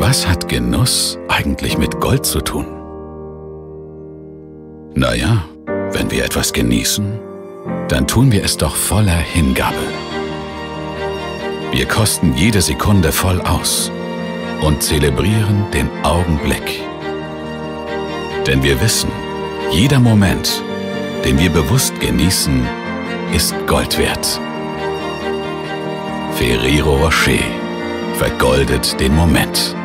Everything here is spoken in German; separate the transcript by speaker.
Speaker 1: Was hat Genuss eigentlich mit Gold zu tun? Naja, wenn wir etwas genießen, dann tun wir es doch voller Hingabe. Wir kosten jede Sekunde voll aus und zelebrieren den Augenblick. Denn wir wissen, jeder Moment, den wir bewusst genießen, ist Gold wert. Ferrero Rocher vergoldet den Moment.